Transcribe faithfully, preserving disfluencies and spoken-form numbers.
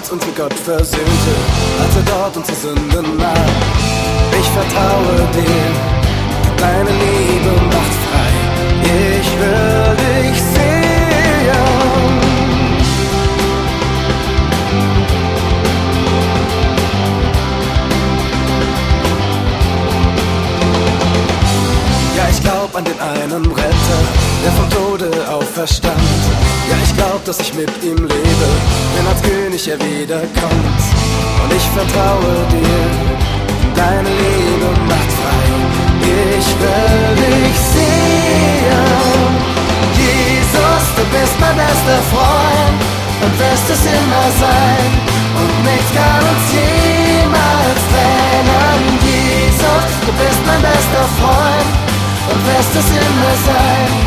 Kreuz uns mit Gott versöhnte, als er dort unsere Sünden nahm. Ich vertraue dir, deine Liebe macht frei. Ich will dich sehen. Ja, ich glaub an den einen Retter, der vom Tode auferstand. Ja, ich glaub, dass ich mit ihm lebe, wenn als König er wiederkommt. Und ich vertraue dir, deine Liebe macht frei. Ich will dich sehen. Jesus, du bist mein bester Freund und wirst es immer sein. Und nichts kann uns jemals trennen. Jesus, du bist mein bester Freund und wirst es immer sein.